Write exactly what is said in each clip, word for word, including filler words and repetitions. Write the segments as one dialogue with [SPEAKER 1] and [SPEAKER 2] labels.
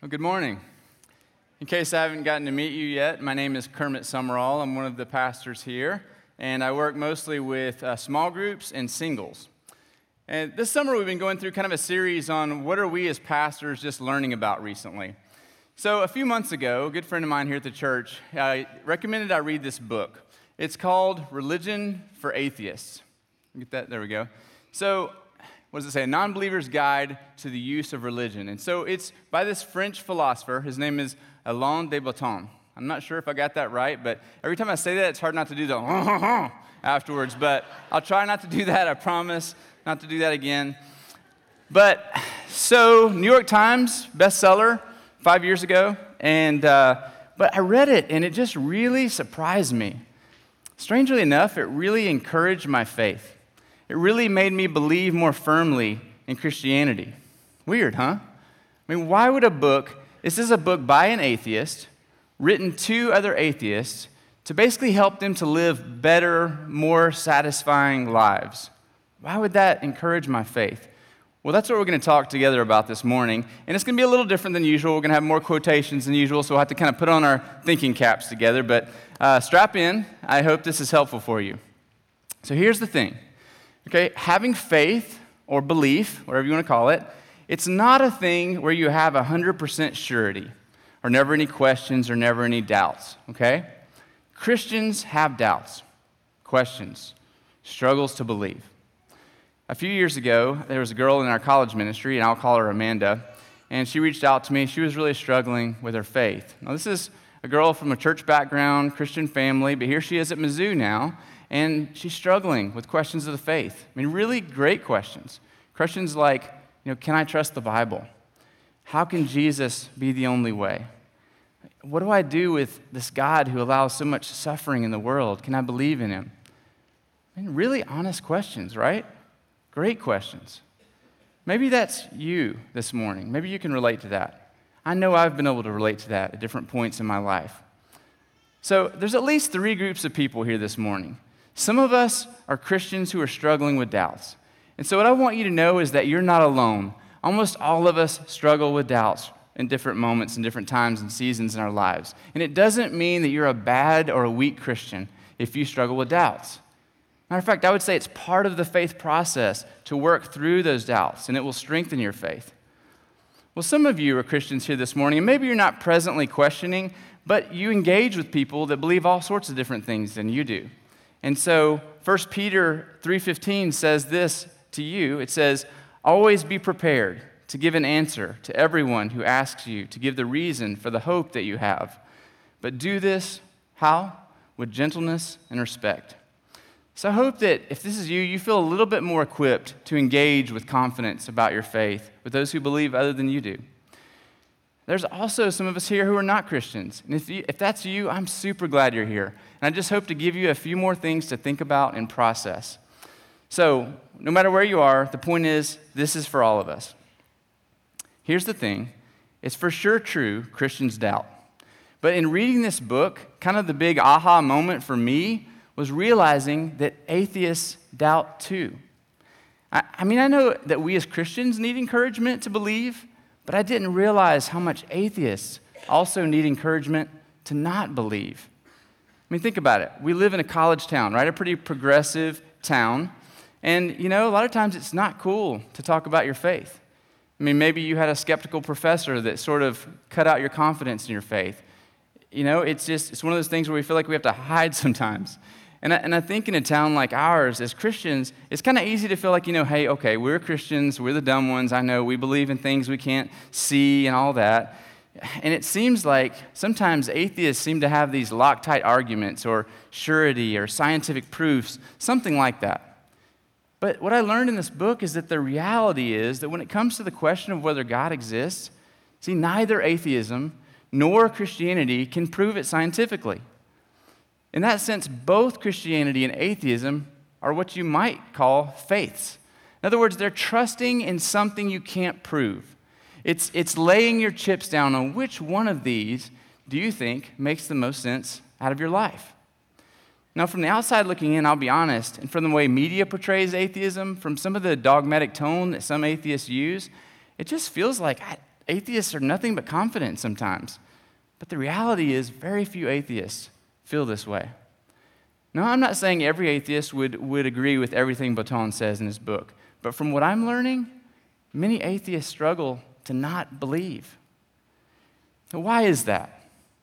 [SPEAKER 1] Well, good morning. In case I haven't gotten to meet you yet, my name is Kermit Summerall. I'm one of the pastors here, and I work mostly with uh, small groups and singles. And this summer we've been going through kind of a series on what are we as pastors just learning about recently. So a few months ago, a good friend of mine here at the church uh, recommended I read this book. It's called Religion for Atheists. Get that? There we go. So what does it say? A non-believer's guide to the use of religion. And so it's by this French philosopher. His name is Alain de Botton. I'm not sure if I got that right, but every time I say that, it's hard not to do the afterwards. But I'll try not to do that. I promise not to do that again. But so New York Times bestseller five years ago, and uh, but I read it, and it just really surprised me. Strangely enough, it really encouraged my faith. It really made me believe more firmly in Christianity. Weird, huh? I mean, why would a book, this is a book by an atheist, written to other atheists, to basically help them to live better, more satisfying lives. Why would that encourage my faith? Well, that's what we're going to talk together about this morning, and it's going to be a little different than usual. We're going to have more quotations than usual, so we'll have to kind of put on our thinking caps together, but uh, strap in. I hope this is helpful for you. So here's the thing. Okay, having faith or belief, whatever you want to call it, it's not a thing where you have one hundred percent surety or never any questions or never any doubts, okay? Christians have doubts, questions, struggles to believe. A few years ago, there was a girl in our college ministry, and I'll call her Amanda, and she reached out to me. She was really struggling with her faith. Now, this is a girl from a church background, Christian family, but here she is at Mizzou now, and she's struggling with questions of the faith. I mean, really great questions. Questions like, you know, can I trust the Bible? How can Jesus be the only way? What do I do with this God who allows so much suffering in the world? Can I believe in him? I mean, really honest questions, right? Great questions. Maybe that's you this morning. Maybe you can relate to that. I know I've been able to relate to that at different points in my life. So there's at least three groups of people here this morning. Some of us are Christians who are struggling with doubts. And so what I want you to know is that you're not alone. Almost all of us struggle with doubts in different moments and different times and seasons in our lives. And it doesn't mean that you're a bad or a weak Christian if you struggle with doubts. Matter of fact, I would say it's part of the faith process to work through those doubts, and it will strengthen your faith. Well, some of you are Christians here this morning, and maybe you're not presently questioning, but you engage with people that believe all sorts of different things than you do. And so First Peter three fifteen says this to you. It says, always be prepared to give an answer to everyone who asks you to give the reason for the hope that you have. But do this, how? With gentleness and respect. So I hope that if this is you, you feel a little bit more equipped to engage with confidence about your faith with those who believe other than you do. There's also some of us here who are not Christians. And if, you, if that's you, I'm super glad you're here. And I just hope to give you a few more things to think about and process. So no matter where you are, the point is, this is for all of us. Here's the thing. It's for sure true Christians doubt. But in reading this book, kind of the big aha moment for me was realizing that atheists doubt too. I, I mean, I know that we as Christians need encouragement to believe, but I didn't realize how much atheists also need encouragement to not believe. I mean, think about it. We live in a college town, right? A pretty progressive town. And, you know, a lot of times it's not cool to talk about your faith. I mean, maybe you had a skeptical professor that sort of cut out your confidence in your faith. You know, it's just, it's one of those things where we feel like we have to hide sometimes. And I, and I think in a town like ours, as Christians, it's kind of easy to feel like, you know, hey, okay, we're Christians, we're the dumb ones, I know, we believe in things we can't see and all that. And it seems like sometimes atheists seem to have these Loctite arguments or surety or scientific proofs, something like that. But what I learned in this book is that the reality is that when it comes to the question of whether God exists, see, neither atheism nor Christianity can prove it scientifically. In that sense, both Christianity and atheism are what you might call faiths. In other words, they're trusting in something you can't prove. It's, it's laying your chips down on which one of these do you think makes the most sense out of your life. Now, from the outside looking in, I'll be honest, and from the way media portrays atheism, from some of the dogmatic tone that some atheists use, it just feels like I, atheists are nothing but confident sometimes. But the reality is very few atheists feel this way. Now, I'm not saying every atheist would, would agree with everything Baton says in his book, but from what I'm learning, many atheists struggle to not believe. Now, why is that?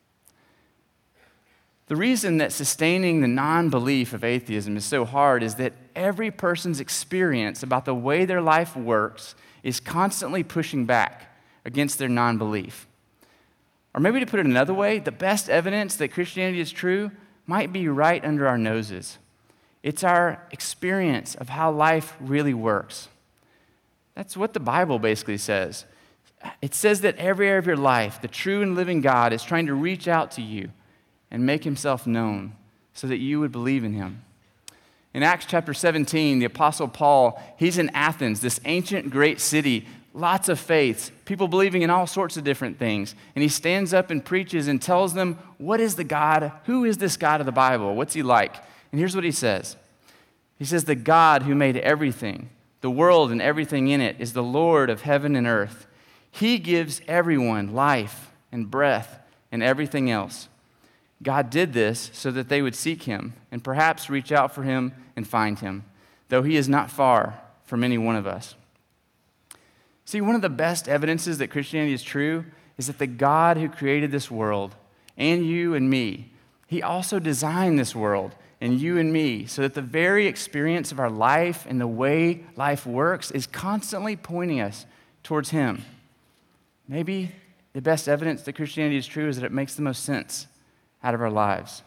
[SPEAKER 1] The reason that sustaining the non-belief of atheism is so hard is that every person's experience about the way their life works is constantly pushing back against their non-belief. Or maybe to put it another way, the best evidence that Christianity is true might be right under our noses. It's our experience of how life really works. That's what the Bible basically says. It says that every area of your life, the true and living God is trying to reach out to you and make himself known so that you would believe in him. In Acts chapter seventeen, the Apostle Paul, he's in Athens, this ancient great city, lots of faiths, people believing in all sorts of different things. And he stands up and preaches and tells them, what is the God? Who is this God of the Bible? What's he like? And here's what he says. He says, the God who made everything, the world and everything in it, is the Lord of heaven and earth. He gives everyone life and breath and everything else. God did this so that they would seek him and perhaps reach out for him and find him, though he is not far from any one of us. See, one of the best evidences that Christianity is true is that the God who created this world and you and me, he also designed this world and you and me so that the very experience of our life and the way life works is constantly pointing us towards him. Maybe the best evidence that Christianity is true is that it makes the most sense out of our lives.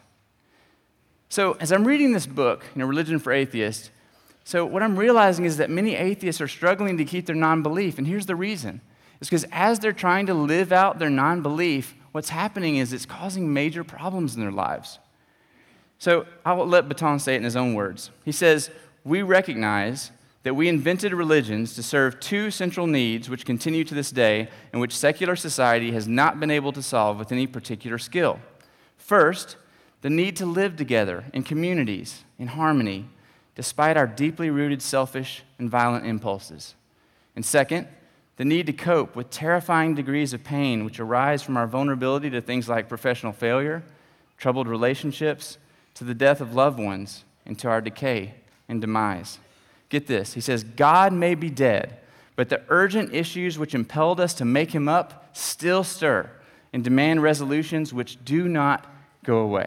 [SPEAKER 1] So as I'm reading this book, you know, Religion for Atheists, so what I'm realizing is that many atheists are struggling to keep their non-belief, and here's the reason. It's because as they're trying to live out their non-belief, what's happening is it's causing major problems in their lives. So I'll let Baton say it in his own words. He says, we recognize that we invented religions to serve two central needs which continue to this day and which secular society has not been able to solve with any particular skill. First, the need to live together in communities, in harmony, despite our deeply rooted selfish and violent impulses. And second, the need to cope with terrifying degrees of pain which arise from our vulnerability to things like professional failure, troubled relationships, to the death of loved ones, and to our decay and demise. Get this, he says, God may be dead, but the urgent issues which impelled us to make him up still stir and demand resolutions which do not go away.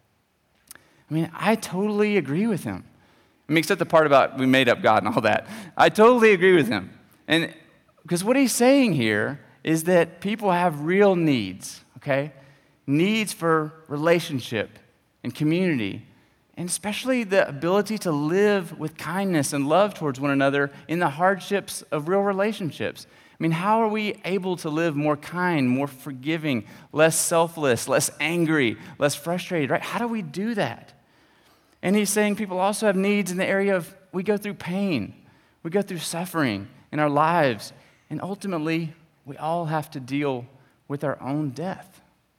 [SPEAKER 1] I mean, I totally agree with him. I mean, except the part about we made up God and all that. I totally agree with him. And because what he's saying here is that people have real needs, okay? Needs for relationship and community, and especially the ability to live with kindness and love towards one another in the hardships of real relationships. I mean, how are we able to live more kind, more forgiving, less selfless, less angry, less frustrated, right? How do we do that? And he's saying people also have needs in the area of we go through pain, we go through suffering in our lives, and ultimately we all have to deal with our own death.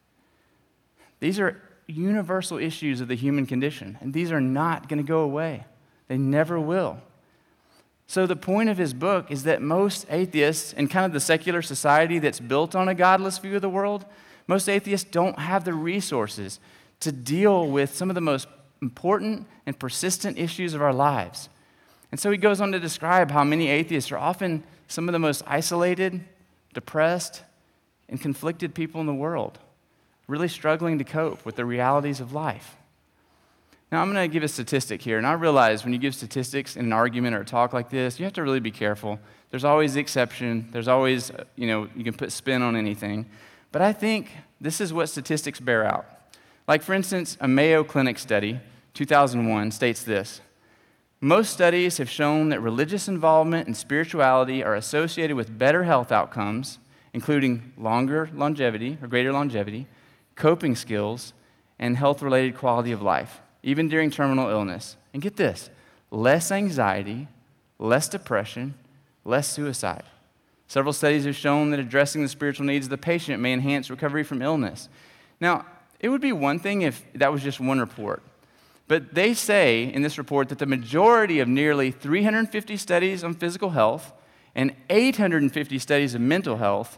[SPEAKER 1] These are universal issues of the human condition, and these are not going to go away. They never will. So the point of his book is that most atheists in kind of the secular society that's built on a godless view of the world, most atheists don't have the resources to deal with some of the most important and persistent issues of our lives. And so he goes on to describe how many atheists are often some of the most isolated, depressed, and conflicted people in the world, really struggling to cope with the realities of life. Now, I'm going to give a statistic here, and I realize when you give statistics in an argument or a talk like this, you have to really be careful. There's always the exception. There's always, you know, you can put spin on anything. But I think this is what statistics bear out. Like, for instance, a Mayo Clinic study, two thousand one, states this. Most studies have shown that religious involvement and spirituality are associated with better health outcomes, including longer longevity or greater longevity, coping skills, and health-related quality of life, even during terminal illness. And get this, less anxiety, less depression, less suicide. Several studies have shown that addressing the spiritual needs of the patient may enhance recovery from illness. Now, it would be one thing if that was just one report. But they say in this report that the majority of nearly three hundred fifty studies on physical health and eight hundred fifty studies of mental health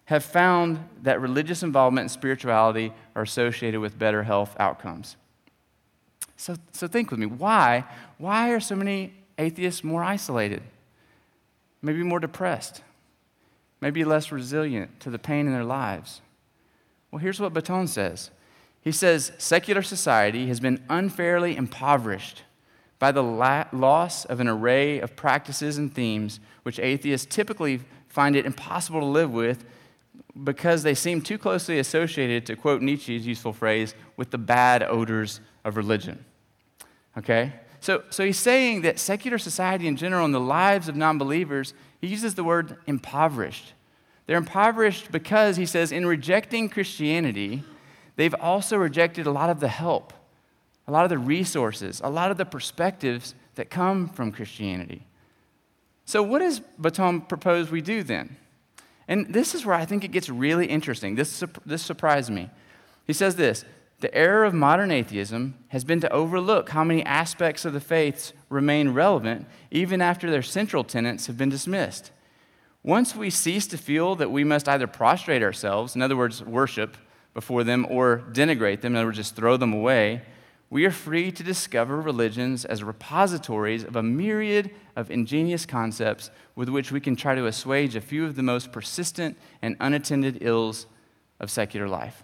[SPEAKER 1] have found that religious involvement and spirituality are associated with better health outcomes. So, so think with me, why? Why are so many atheists more isolated? Maybe more depressed? Maybe less resilient to the pain in their lives? Well, here's what Baton says. He says, secular society has been unfairly impoverished by the la- loss of an array of practices and themes which atheists typically find it impossible to live with because they seem too closely associated, to quote Nietzsche's useful phrase, with the bad odors of religion. Okay? So, so he's saying that secular society in general and the lives of non-believers, he uses the word impoverished. They're impoverished because, he says, in rejecting Christianity, they've also rejected a lot of the help, a lot of the resources, a lot of the perspectives that come from Christianity. So what does Baton propose we do then? And this is where I think it gets really interesting. This, this surprised me. He says this, the error of modern atheism has been to overlook how many aspects of the faiths remain relevant even after their central tenets have been dismissed. Once we cease to feel that we must either prostrate ourselves, in other words, worship before them, or denigrate them, in other words, just throw them away, we are free to discover religions as repositories of a myriad of ingenious concepts with which we can try to assuage a few of the most persistent and unattended ills of secular life.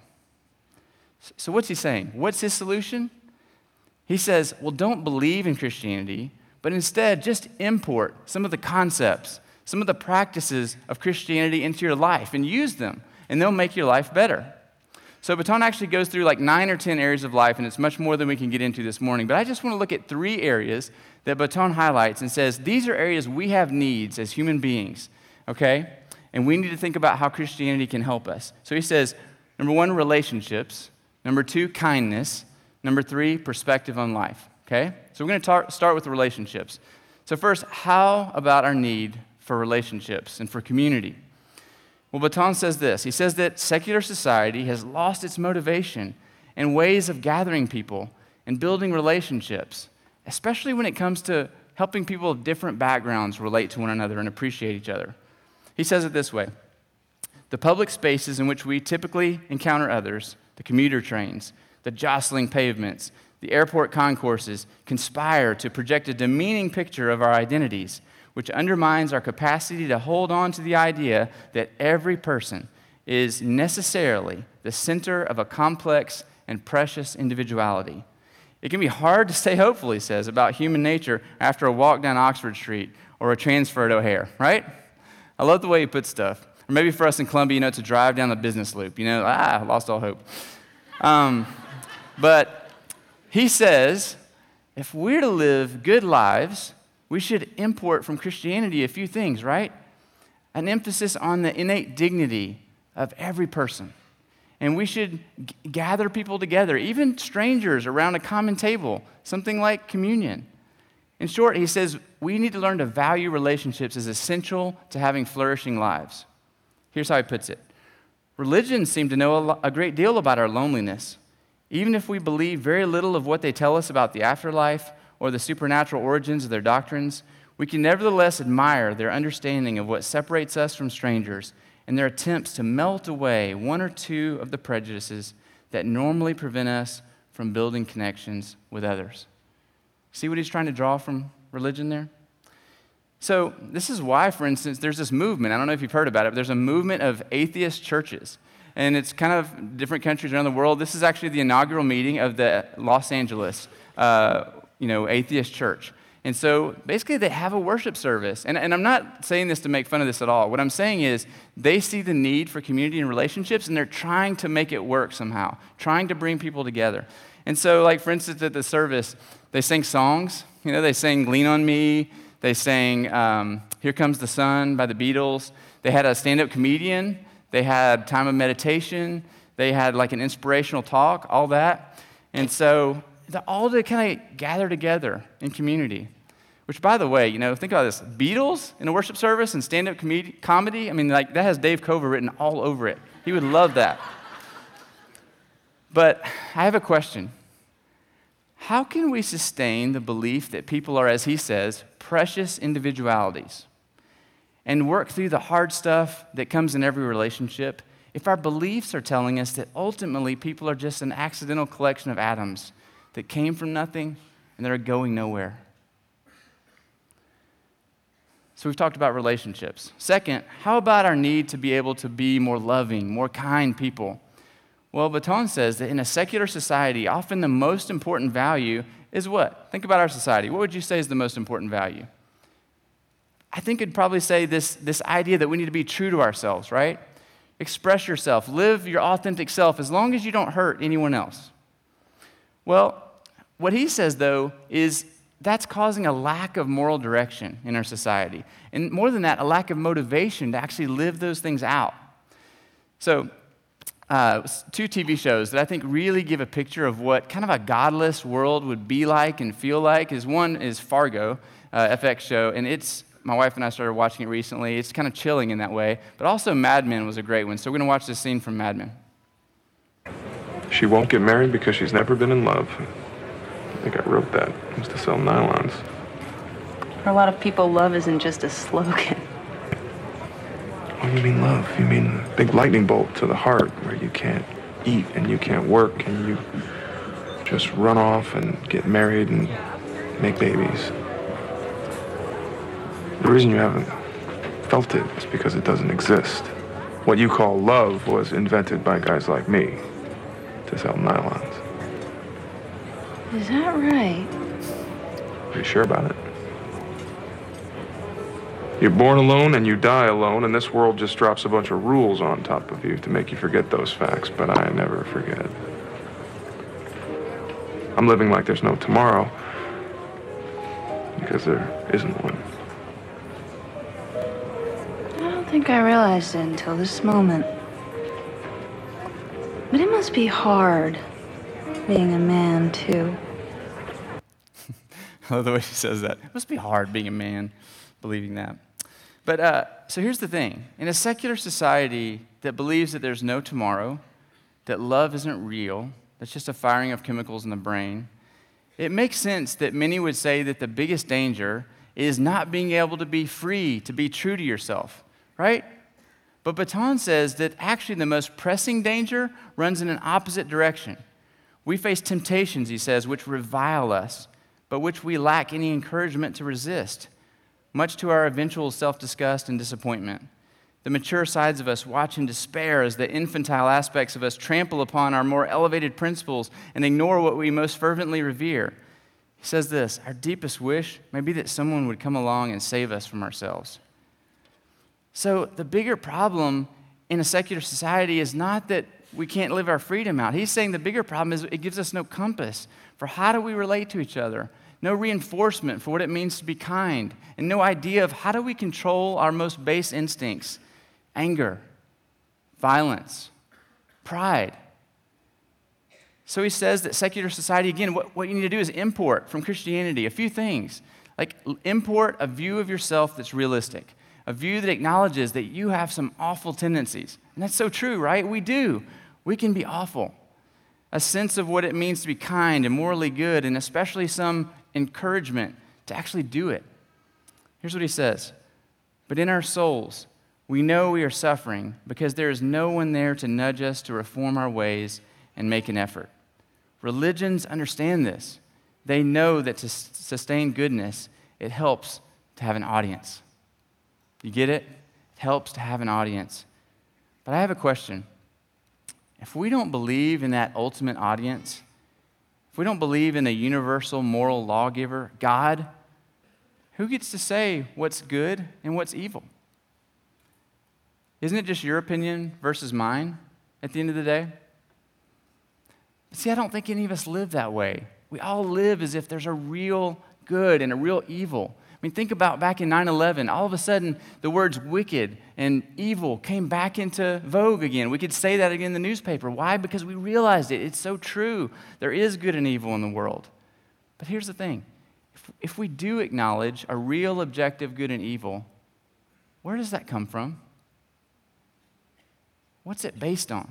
[SPEAKER 1] So what's he saying? What's his solution? He says, well, don't believe in Christianity, but instead just import some of the concepts, some of the practices of Christianity into your life and use them, and they'll make your life better. So Baton actually goes through like nine or ten areas of life, and it's much more than we can get into this morning. But I just want to look at three areas that Baton highlights and says, these are areas we have needs as human beings, okay? And we need to think about how Christianity can help us. So he says, number one, relationships. Number two, kindness. Number three, perspective on life, okay? So we're going to tar- start with relationships. So first, how about our need for relationships and for community? Well, Baton says this. He says that secular society has lost its motivation and ways of gathering people and building relationships, especially when it comes to helping people of different backgrounds relate to one another and appreciate each other. He says it this way. The public spaces in which we typically encounter others, the commuter trains, the jostling pavements, the airport concourses, conspire to project a demeaning picture of our identities, which undermines our capacity to hold on to the idea that every person is necessarily the center of a complex and precious individuality. It can be hard to stay hopeful, he says, about human nature after a walk down Oxford Street or a transfer at O'Hare, right? I love the way he puts stuff. Or maybe for us in Columbia, you know, to drive down the business loop, you know, ah, lost all hope. Um, but he says, if we're to live good lives, we should import from Christianity a few things, right? An emphasis on the innate dignity of every person. And we should g- gather people together, even strangers around a common table, something like communion. In short, he says, we need to learn to value relationships as essential to having flourishing lives. Here's how he puts it. Religions seem to know a, lo- a great deal about our loneliness. Even if we believe very little of what they tell us about the afterlife or the supernatural origins of their doctrines, we can nevertheless admire their understanding of what separates us from strangers and their attempts to melt away one or two of the prejudices that normally prevent us from building connections with others. See what he's trying to draw from religion there? So this is why, for instance, there's this movement. I don't know if you've heard about it, but there's a movement of atheist churches. And it's kind of different countries around the world. This is actually the inaugural meeting of the Los Angeles uh, you know, atheist church. And so basically they have a worship service. And, and I'm not saying this to make fun of this at all. What I'm saying is they see the need for community and relationships, and they're trying to make it work somehow, trying to bring people together. And so, like, for instance, at the service, they sang songs. You know, they sang Lean on Me. They sang um, Here Comes the Sun by the Beatles. They had a stand-up comedian. They had time of meditation. They had, like, an inspirational talk, all that. And so all to kind of gather together in community. Which, by the way, you know, think about this. Beatles in a worship service and stand-up com- comedy, I mean, like, that has Dave Cover written all over it. He would love that. But I have a question. How can we sustain the belief that people are, as he says, precious individualities, and work through the hard stuff that comes in every relationship, if our beliefs are telling us that ultimately people are just an accidental collection of atoms that came from nothing and that are going nowhere? So we've talked about relationships. Second, how about our need to be able to be more loving, more kind people? Well, Baton says that in a secular society, often the most important value is what? Think about our society. What would you say is the most important value? I think I'd probably say this, this idea that we need to be true to ourselves, right? Express yourself, live your authentic self as long as you don't hurt anyone else. Well, what he says, though, is that's causing a lack of moral direction in our society. And more than that, a lack of motivation to actually live those things out. So, uh, two T V shows that I think really give a picture of what kind of a godless world would be like and feel like is one is Fargo, uh, F X show, and it's, my wife and I started watching it recently. It's kind of chilling in that way, but also Mad Men was a great one. So we're going to watch this scene from Mad Men.
[SPEAKER 2] She won't get married because she's never been in love. I think I wrote that. It was to sell nylons.
[SPEAKER 3] For a lot of people, love isn't just a slogan.
[SPEAKER 2] Oh, you mean love? You mean a big lightning bolt to the heart where you can't eat and you can't work and you just run off and get married and make babies. The reason you haven't felt it is because it doesn't exist. What you call love was invented by guys like me to sell nylons.
[SPEAKER 3] Is that right?
[SPEAKER 2] Are you sure about it? You're born alone and you die alone, and this world just drops a bunch of rules on top of you to make you forget those facts, but I never forget. I'm living like there's no tomorrow because there isn't one.
[SPEAKER 3] I don't think I realized it until this moment. But it must be hard being a man, too.
[SPEAKER 1] I love the way she says that. It must be hard being a man, believing that. But uh, so here's the thing. In a secular society that believes that there's no tomorrow, that love isn't real, that's just a firing of chemicals in the brain, it makes sense that many would say that the biggest danger is not being able to be free, to be true to yourself, right? But Baton says that actually the most pressing danger runs in an opposite direction. We face temptations, he says, which revile us, but which we lack any encouragement to resist, much to our eventual self-disgust and disappointment. The mature sides of us watch in despair as the infantile aspects of us trample upon our more elevated principles and ignore what we most fervently revere. He says this, our deepest wish may be that someone would come along and save us from ourselves. So the bigger problem in a secular society is not that we can't live our freedom out. He's saying the bigger problem is it gives us no compass for how do we relate to each other, no reinforcement for what it means to be kind, and no idea of how do we control our most base instincts, anger, violence, pride. So he says that secular society, again, what, what you need to do is import from Christianity a few things, like import a view of yourself that's realistic, a view that acknowledges that you have some awful tendencies. And that's so true, right? We do. We can be awful. A sense of what it means to be kind and morally good, and especially some encouragement to actually do it. Here's what he says. But in our souls, we know we are suffering because there is no one there to nudge us to reform our ways and make an effort. Religions understand this. They know that to sustain goodness, it helps to have an audience. You get it? It helps to have an audience. But I have a question. If we don't believe in that ultimate audience, if we don't believe in a universal moral lawgiver, God, who gets to say what's good and what's evil? Isn't it just your opinion versus mine at the end of the day? But see, I don't think any of us live that way. We all live as if there's a real good and a real evil. I mean, think about back in nine eleven, all of a sudden the words wicked and evil came back into vogue again. We could say that again in the newspaper. Why? Because we realized it. It's so true. There is good and evil in the world. But here's the thing. If, if we do acknowledge a real objective good and evil, where does that come from? What's it based on?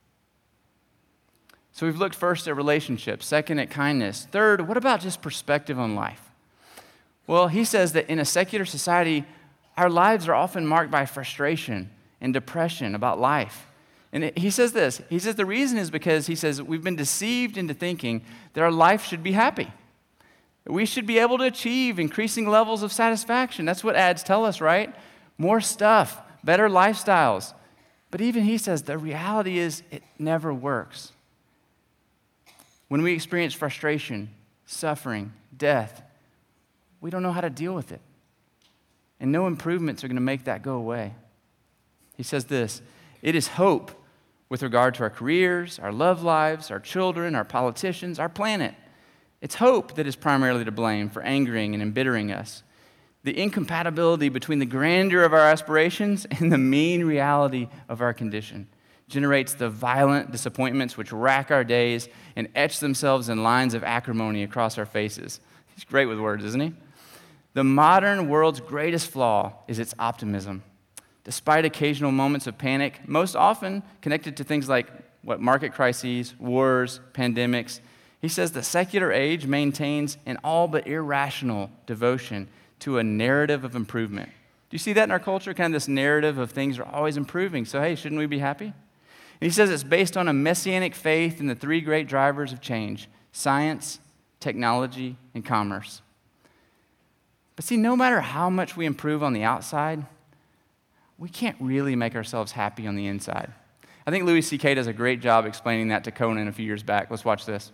[SPEAKER 1] So we've looked first at relationships, second at kindness. Third, what about just perspective on life? Well, he says that in a secular society, our lives are often marked by frustration and depression about life. And it, he says this, he says the reason is because he says we've been deceived into thinking that our life should be happy. We should be able to achieve increasing levels of satisfaction. That's what ads tell us, right? More stuff, better lifestyles. But even he says the reality is it never works. When we experience frustration, suffering, death, we don't know how to deal with it. And no improvements are going to make that go away. He says this, it is hope with regard to our careers, our love lives, our children, our politicians, our planet. It's hope that is primarily to blame for angering and embittering us. The incompatibility between the grandeur of our aspirations and the mean reality of our condition generates the violent disappointments which rack our days and etch themselves in lines of acrimony across our faces. He's great with words, isn't he? The modern world's greatest flaw is its optimism. Despite occasional moments of panic, most often connected to things like what market crises, wars, pandemics, he says the secular age maintains an all but irrational devotion to a narrative of improvement. Do you see that in our culture? Kind of this narrative of things are always improving. So, hey, shouldn't we be happy? And he says it's based on a messianic faith in the three great drivers of change: science, technology, and commerce. But see, no matter how much we improve on the outside, we can't really make ourselves happy on the inside. I think Louis C K does a great job explaining that to Conan a few years back. Let's watch this.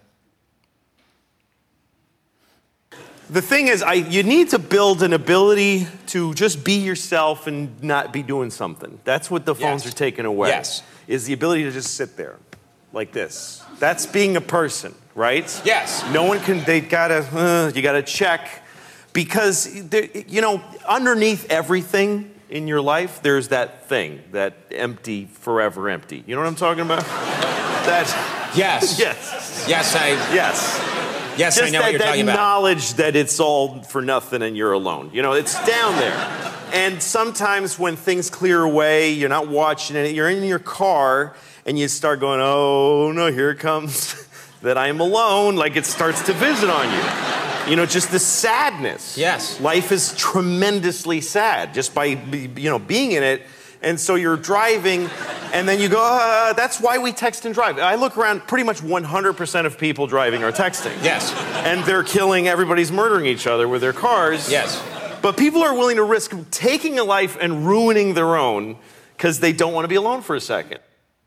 [SPEAKER 4] The thing is, I, you need to build an ability to just be yourself and not be doing something. That's what the phones
[SPEAKER 5] Yes.
[SPEAKER 4] are taking away.
[SPEAKER 5] Yes.
[SPEAKER 4] Is the ability to just sit there, like this. That's being a person, right?
[SPEAKER 5] Yes.
[SPEAKER 4] No one can, they gotta, uh, you gotta check. Because, there, you know, underneath everything in your life, there's that thing, that empty, forever empty. You know what I'm talking about? That.
[SPEAKER 5] Yes.
[SPEAKER 4] Yes.
[SPEAKER 5] Yes, I.
[SPEAKER 4] Yes.
[SPEAKER 5] Yes,
[SPEAKER 4] Just
[SPEAKER 5] I know
[SPEAKER 4] that,
[SPEAKER 5] what you're
[SPEAKER 4] that
[SPEAKER 5] talking about.
[SPEAKER 4] knowledge that it's all for nothing and you're alone. You know, it's down there. And sometimes when things clear away, you're not watching it, you're in your car and you start going, oh no, here it comes that I'm alone. Like it starts to visit on you. You know, just the sadness.
[SPEAKER 5] Yes.
[SPEAKER 4] Life is tremendously sad just by, you know, being in it. And so you're driving, and then you go, uh, that's why we text and drive. I look around, pretty much one hundred percent of people driving are texting.
[SPEAKER 5] Yes.
[SPEAKER 4] And they're killing, everybody's murdering each other with their cars.
[SPEAKER 5] Yes.
[SPEAKER 4] But people are willing to risk taking a life and ruining their own because they don't want to be alone for a second.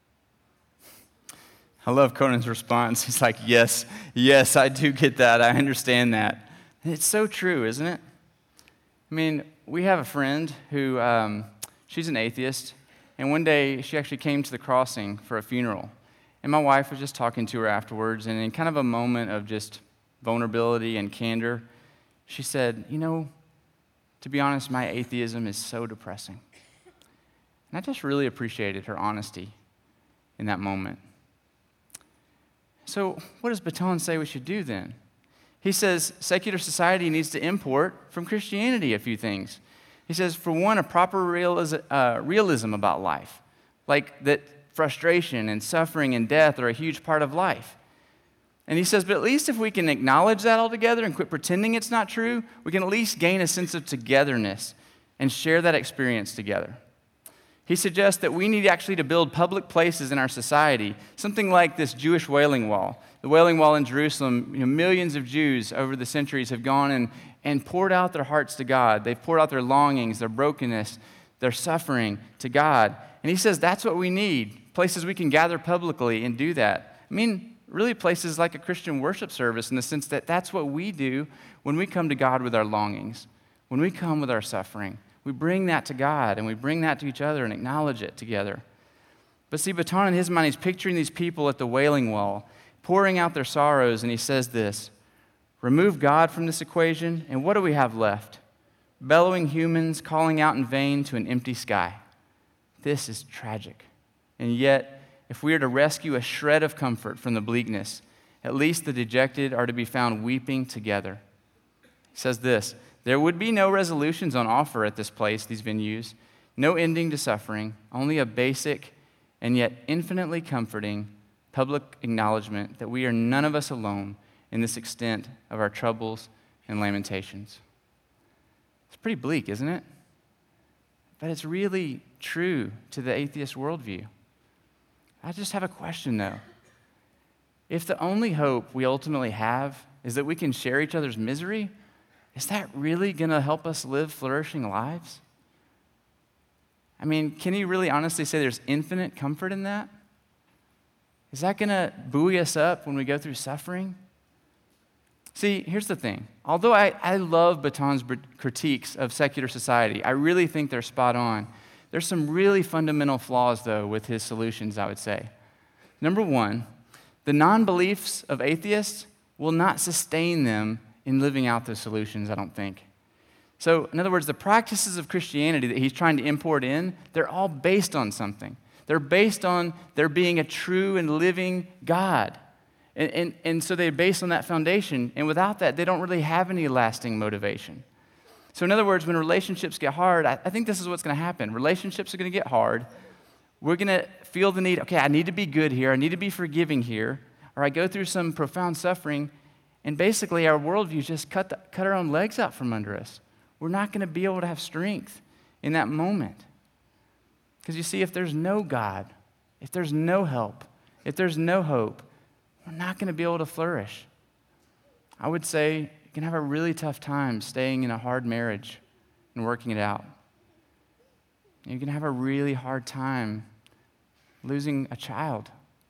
[SPEAKER 1] I love Conan's response. He's like, yes, yes, I do get that. I understand that. And it's so true, isn't it? I mean, we have a friend who, um, she's an atheist, and one day she actually came to the crossing for a funeral. And my wife was just talking to her afterwards, and in kind of a moment of just vulnerability and candor, she said, you know, to be honest, my atheism is so depressing. And I just really appreciated her honesty in that moment. So what does Baton say we should do then? He says secular society needs to import from Christianity a few things. He says, for one, a proper realism, uh, realism about life, like that frustration and suffering and death are a huge part of life. And he says, but at least if we can acknowledge that altogether and quit pretending it's not true, we can at least gain a sense of togetherness and share that experience together. He suggests that we need actually to build public places in our society, something like this Jewish Wailing Wall. The Wailing Wall in Jerusalem, you know, millions of Jews over the centuries have gone and, and poured out their hearts to God. They've poured out their longings, their brokenness, their suffering to God. And he says that's what we need, places we can gather publicly and do that. I mean, really places like a Christian worship service in the sense that that's what we do when we come to God with our longings, when we come with our suffering. We bring that to God, and we bring that to each other and acknowledge it together. But see, Baton, in his mind, he's picturing these people at the Wailing Wall, pouring out their sorrows, and he says this, remove God from this equation, and what do we have left? Bellowing humans calling out in vain to an empty sky. This is tragic. And yet, if we are to rescue a shred of comfort from the bleakness, at least the dejected are to be found weeping together. He says this, there would be no resolutions on offer at this place, these venues, no ending to suffering, only a basic and yet infinitely comforting public acknowledgement that we are none of us alone in this extent of our troubles and lamentations. It's pretty bleak, isn't it? but it's really true to the atheist worldview. I just have a question, though. If the only hope we ultimately have is that we can share each other's misery, is that really going to help us live flourishing lives? I mean, can you really honestly say there's infinite comfort in that? Is that going to buoy us up when we go through suffering? See, here's the thing. Although I, I love Baton's critiques of secular society, I really think they're spot on. There's some really fundamental flaws, though, with his solutions, I would say. Number one, the non-beliefs of atheists will not sustain them in living out those solutions, I don't think. So, in other words, the practices of Christianity that he's trying to import in, they're all based on something. They're based on there being a true and living God. And, and, and so they're based on that foundation. And without that, they don't really have any lasting motivation. So in other words, when relationships get hard, I, I think this is what's going to happen. Relationships are going to get hard. We're going to feel the need, okay, I need to be good here. I need to be forgiving here. Or I go through some profound suffering. And basically, our worldview just cut, the, cut our own legs out from under us. We're not going to be able to have strength in that moment. Because you see, if there's no God, if there's no help, if there's no hope, we're not going to be able to flourish. I would say you can have a really tough time staying in a hard marriage and working it out. You can have a really hard time losing a child.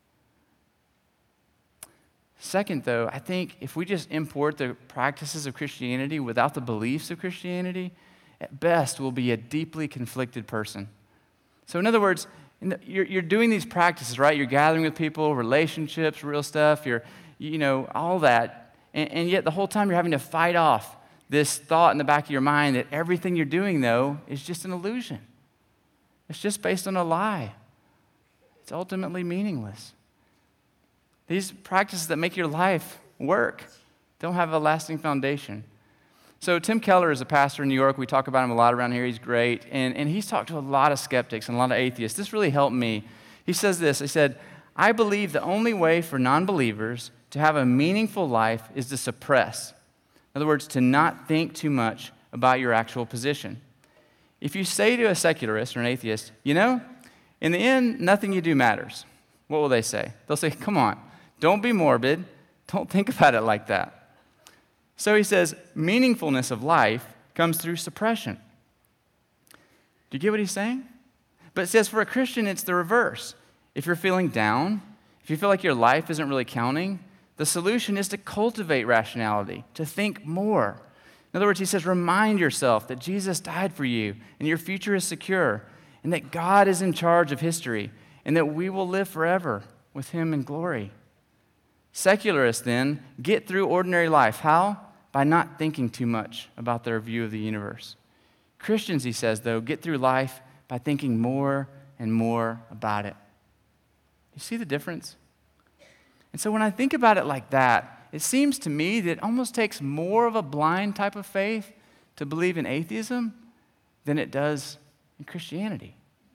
[SPEAKER 1] Second, though, I think if we just import the practices of Christianity without the beliefs of Christianity, at best we'll be a deeply conflicted person. So in other words, in the, you're, you're doing these practices, right? You're gathering with people, relationships, real stuff, you're, you know, all that. And, and yet the whole time you're having to fight off this thought in the back of your mind that everything you're doing, though, is just an illusion. It's just based on a lie. It's ultimately meaningless. These practices that make your life work don't have a lasting foundation. So Tim Keller is a pastor in New York. We talk about him a lot around here. He's great. And, and he's talked to a lot of skeptics and a lot of atheists. This really helped me. He says this. He said, I believe the only way for non-believers to have a meaningful life is to suppress. In other words, to not think too much about your actual position. If you say to a secularist or an atheist, you know, in the end, nothing you do matters, what will they say? They'll say, come on, don't be morbid. Don't think about it like that. So he says, meaningfulness of life comes through suppression. Do you get what he's saying? But it says for a Christian, it's the reverse. If you're feeling down, if you feel like your life isn't really counting, the solution is to cultivate rationality, to think more. In other words, he says, remind yourself that Jesus died for you and your future is secure and that God is in charge of history and that we will live forever with him in glory. Secularists, then, get through ordinary life. How? By not thinking too much about their view of the universe. Christians, he says, though, get through life by thinking more and more about it. You see the difference? And so when I think about it like that, it seems to me that it almost takes more of a blind type of faith to believe in atheism than it does in Christianity.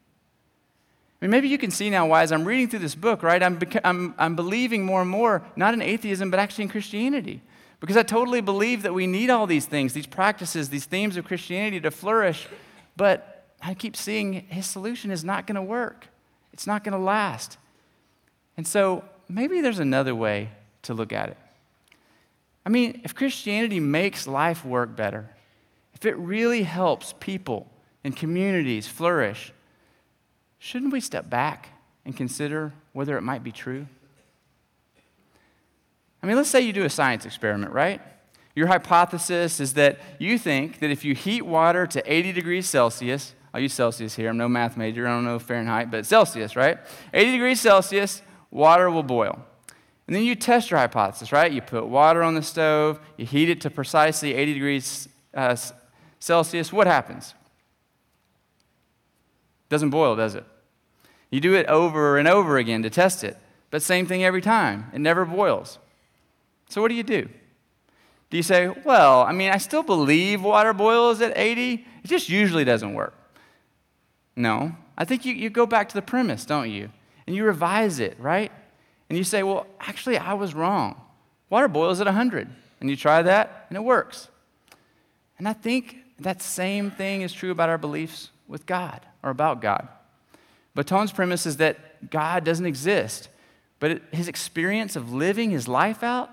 [SPEAKER 1] I mean, maybe you can see now why, as I'm reading through this book, right, I'm, beca- I'm, I'm believing more and more, not in atheism, but actually in Christianity. Because I totally believe that we need all these things, these practices, these themes of Christianity to flourish, but I keep seeing his solution is not going to work. It's not going to last. And so maybe there's another way to look at it. I mean, if Christianity makes life work better, if it really helps people and communities flourish, shouldn't we step back and consider whether it might be true? I mean, let's say you do a science experiment, right? Your hypothesis is that you think that if you heat water to eighty degrees Celsius, I'll use Celsius here, I'm no math major, I don't know Fahrenheit, but Celsius, right? eighty degrees Celsius, water will boil. And then you test your hypothesis, right? You put water on the stove, you heat it to precisely eighty degrees uh, Celsius. What happens? Doesn't boil, does it? You do it over and over again to test it, but same thing every time. It never boils. So what do you do? Do you say, well, I mean, I still believe water boils at eighty. It just usually doesn't work. No. I think you, you go back to the premise, don't you? And you revise it, right? And you say, well, actually, I was wrong. Water boils at one hundred. And you try that, and it works. And I think that same thing is true about our beliefs with God or about God. Bouton's premise is that God doesn't exist, but it, his experience of living his life out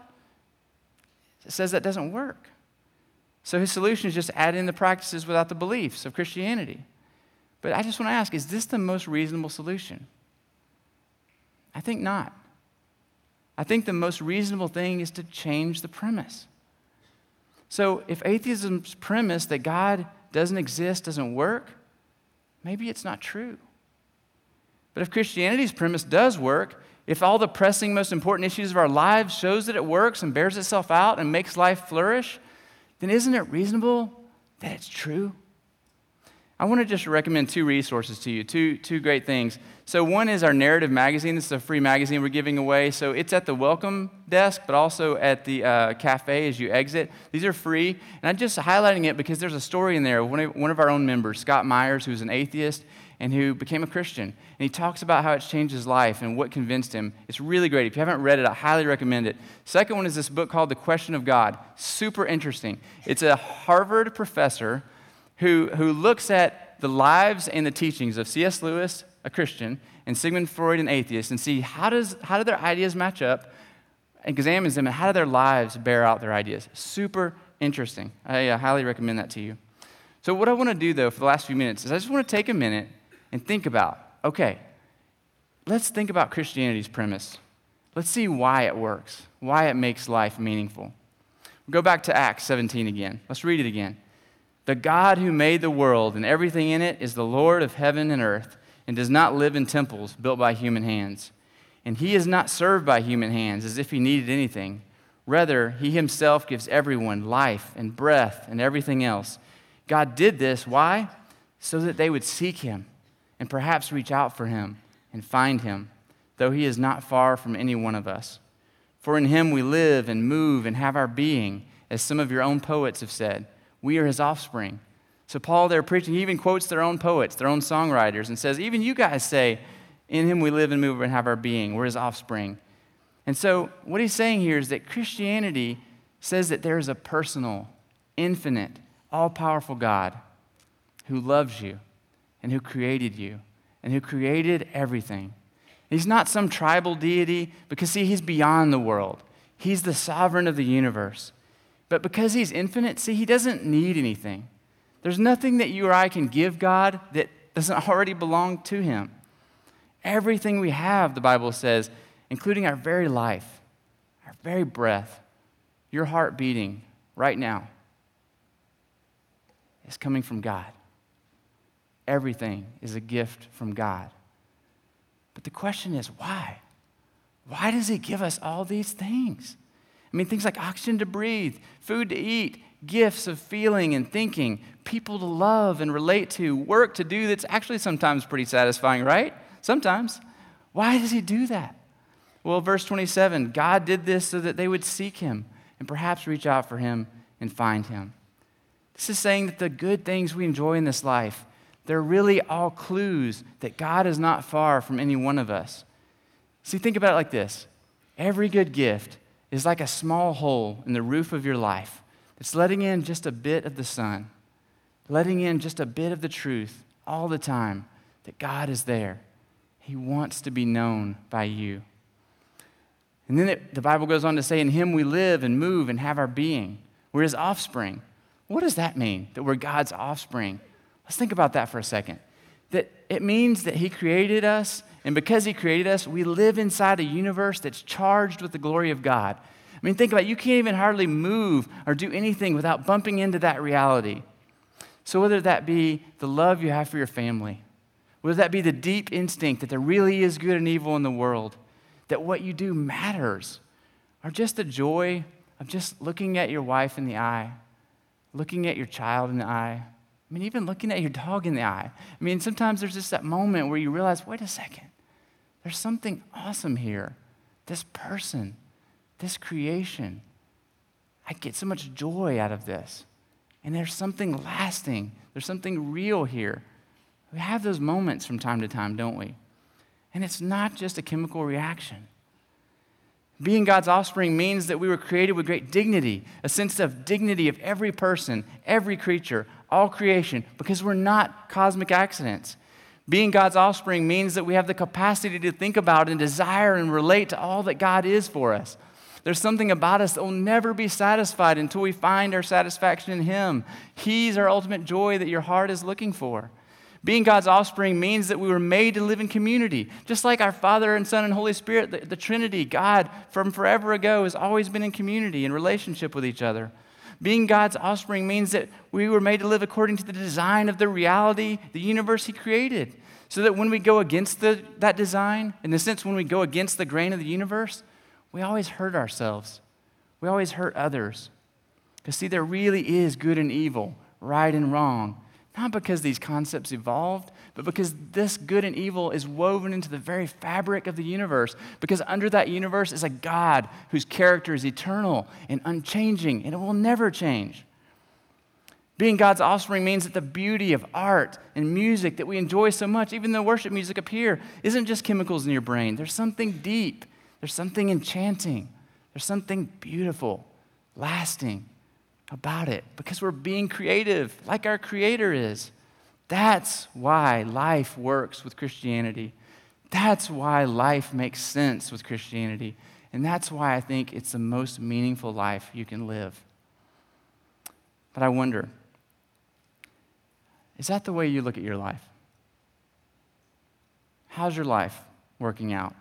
[SPEAKER 1] says that doesn't work. So his solution is just add in the practices without the beliefs of Christianity. But I just want to ask, is this the most reasonable solution? I think not. I think the most reasonable thing is to change the premise. So if atheism's premise that God doesn't exist doesn't work, maybe it's not true. But if Christianity's premise does work, if all the pressing, most important issues of our lives shows that it works and bears itself out and makes life flourish, then isn't it reasonable that it's true? I want to just recommend two resources to you, two, two great things. So one is our Narrative magazine. This is a free magazine we're giving away. So it's at the welcome desk, but also at the uh, cafe as you exit. These are free. And I'm just highlighting it because there's a story in there. One of, one of our own members, Scott Myers, who's an atheist and who became a Christian. And he talks about how it's changed his life and what convinced him. It's really great. If you haven't read it, I highly recommend it. Second one is this book called The Question of God. Super interesting. It's a Harvard professor who, who looks at the lives and the teachings of C S Lewis, a Christian, and Sigmund Freud, an atheist, and see how does how do their ideas match up, examines them, and how do their lives bear out their ideas. Super interesting. I uh, highly recommend that to you. So what I want to do, though, for the last few minutes is I just want to take a minute and think about, okay, let's think about Christianity's premise. Let's see why it works, why it makes life meaningful. We'll go back to Acts seventeen again. Let's read it again. The God who made the world and everything in it is the Lord of heaven and earth and does not live in temples built by human hands. And he is not served by human hands as if he needed anything. Rather, he himself gives everyone life and breath and everything else. God did this, why? So that they would seek him and perhaps reach out for him and find him, though he is not far from any one of us. For in him we live and move and have our being, as some of your own poets have said. We are his offspring. So Paul there preaching, he even quotes their own poets, their own songwriters, and says, even you guys say, in him we live and move and have our being. We're his offspring. And so what he's saying here is that Christianity says that there is a personal, infinite, all-powerful God who loves you and who created you and who created everything. He's not some tribal deity because, see, he's beyond the world. He's the sovereign of the universe. But because he's infinite, see, he doesn't need anything. There's nothing that you or I can give God that doesn't already belong to him. Everything we have, the Bible says, including our very life, our very breath, your heart beating right now, is coming from God. Everything is a gift from God. But the question is, why? Why does he give us all these things? I mean, things like oxygen to breathe, food to eat, gifts of feeling and thinking, people to love and relate to, work to do that's actually sometimes pretty satisfying, right? Sometimes. Why does he do that? Well, verse twenty-seven, God did this so that they would seek him and perhaps reach out for him and find him. This is saying that the good things we enjoy in this life, they're really all clues that God is not far from any one of us. See, think about it like this. Every good gift is like a small hole in the roof of your life that's letting in just a bit of the sun, letting in just a bit of the truth all the time that God is there. He wants to be known by you. And then it, the Bible goes on to say, in him we live and move and have our being. We're his offspring. What does that mean, that we're God's offspring? Let's think about that for a second. That it means that he created us, and because he created us, we live inside a universe that's charged with the glory of God. I mean, think about it. You can't even hardly move or do anything without bumping into that reality. So whether that be the love you have for your family, whether that be the deep instinct that there really is good and evil in the world, that what you do matters, or just the joy of just looking at your wife in the eye, looking at your child in the eye, I mean, even looking at your dog in the eye. I mean, sometimes there's just that moment where you realize, wait a second, there's something awesome here. This person, this creation, I get so much joy out of this. And there's something lasting. There's something real here. We have those moments from time to time, don't we? And it's not just a chemical reaction. Being God's offspring means that we were created with great dignity, a sense of dignity of every person, every creature, all creation, because we're not cosmic accidents. Being God's offspring means that we have the capacity to think about and desire and relate to all that God is for us. There's something about us that will never be satisfied until we find our satisfaction in Him. He's our ultimate joy that your heart is looking for. Being God's offspring means that we were made to live in community. Just like our Father and Son and Holy Spirit, the, the Trinity, God from forever ago has always been in community and relationship with each other. Being God's offspring means that we were made to live according to the design of the reality, the universe He created. So that when we go against the, that design, in the sense when we go against the grain of the universe, we always hurt ourselves. We always hurt others. Because see, there really is good and evil, right and wrong. Not because these concepts evolved, but because this good and evil is woven into the very fabric of the universe. Because under that universe is a God whose character is eternal and unchanging, and it will never change. Being God's offspring means that the beauty of art and music that we enjoy so much, even the worship music up here, isn't just chemicals in your brain. There's something deep. There's something enchanting. There's something beautiful, lasting about it, because we're being creative like our Creator is. That's why life works with Christianity. That's why life makes sense with Christianity. And that's why I think it's the most meaningful life you can live. But I wonder, is that the way you look at your life? How's your life working out?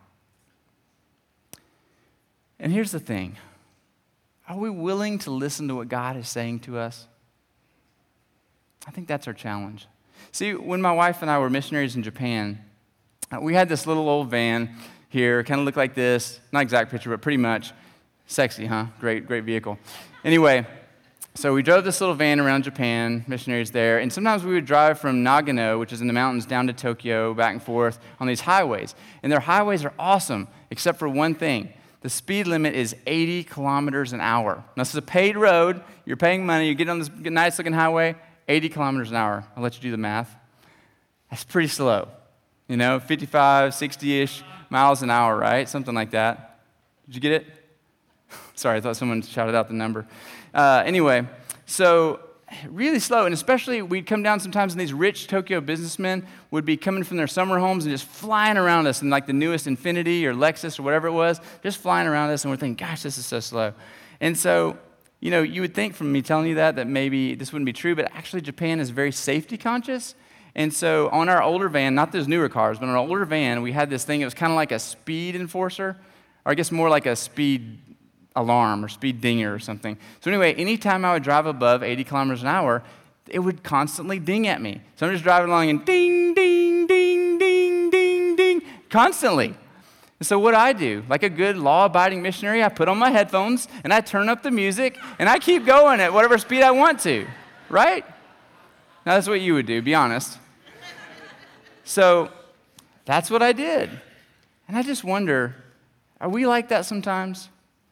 [SPEAKER 1] And here's the thing. Are we willing to listen to what God is saying to us? I think that's our challenge. See, when my wife and I were missionaries in Japan, we had this little old van here, kind of looked like this. Not exact picture, but pretty much. Sexy, huh? Great, great vehicle. Anyway, so we drove this little van around Japan, missionaries there, and sometimes we would drive from Nagano, which is in the mountains, down to Tokyo, back and forth on these highways. And their highways are awesome, except for one thing. The speed limit is eighty kilometers an hour. Now, this is a paid road. You're paying money. You get on this nice-looking highway, eighty kilometers an hour. I'll let you do the math. That's pretty slow. You know, fifty-five, sixty-ish miles an hour, right? Something like that. Did you get it? Sorry, I thought someone shouted out the number. Uh, anyway, so really slow, and especially we'd come down sometimes and these rich Tokyo businessmen would be coming from their summer homes and just flying around us in like the newest Infiniti or Lexus or whatever it was, just flying around us, and we're thinking, gosh, this is so slow. And so, you know, you would think from me telling you that that maybe this wouldn't be true, but actually Japan is very safety conscious. And so on our older van, not those newer cars, but on our older van, we had this thing, it was kind of like a speed enforcer, or I guess more like a speed alarm or speed dinger or something. So anyway, anytime I would drive above eighty kilometers an hour, it would constantly ding at me. So I'm just driving along and ding, ding, ding, ding, ding, ding, constantly. And so what I do, like a good law-abiding missionary, I put on my headphones and I turn up the music and I keep going at whatever speed I want to, right? Now that's what you would do, be honest. So that's what I did. And I just wonder, are we like that sometimes?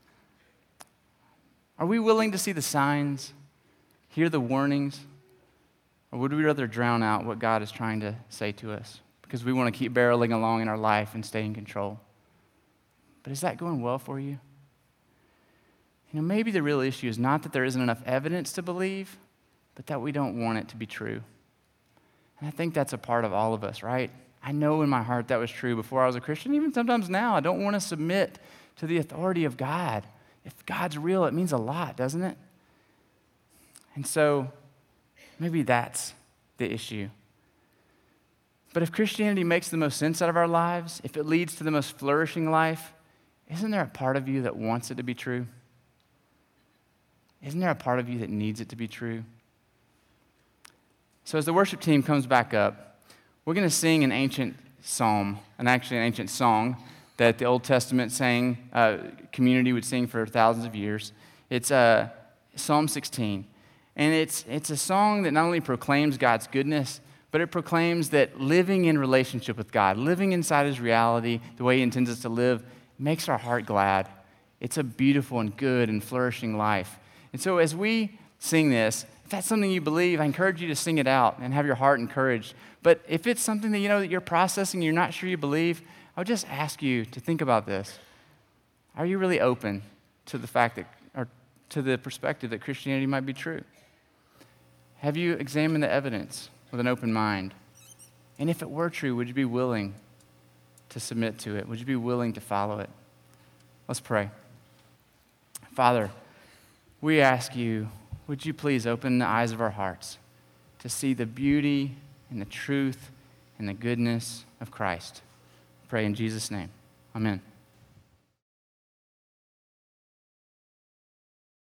[SPEAKER 1] Are we willing to see the signs, hear the warnings, or would we rather drown out what God is trying to say to us because we want to keep barreling along in our life and stay in control? But is that going well for you? You know, maybe the real issue is not that there isn't enough evidence to believe, but that we don't want it to be true. And I think that's a part of all of us, right? I know in my heart that was true before I was a Christian. Even sometimes now, I don't want to submit to the authority of God. If God's real, it means a lot, doesn't it? And so maybe that's the issue. But if Christianity makes the most sense out of our lives, if it leads to the most flourishing life, isn't there a part of you that wants it to be true? Isn't there a part of you that needs it to be true? So as the worship team comes back up, we're going to sing an ancient psalm, and actually an ancient song that the Old Testament sang, uh, community would sing for thousands of years. It's uh, Psalm sixteen. And it's, it's a song that not only proclaims God's goodness, but it proclaims that living in relationship with God, living inside His reality, the way He intends us to live, makes our heart glad. It's a beautiful and good and flourishing life. And so as we sing this, if that's something you believe, I encourage you to sing it out and have your heart encouraged. But if it's something that you know that you're processing, you're not sure you believe, I would just ask you to think about this. Are you really open to the fact that, or to the perspective that Christianity might be true? Have you examined the evidence with an open mind? And if it were true, would you be willing to submit to it? Would you be willing to follow it? Let's pray. Father, we ask you, would you please open the eyes of our hearts to see the beauty and the truth and the goodness of Christ? Pray in Jesus' name. Amen.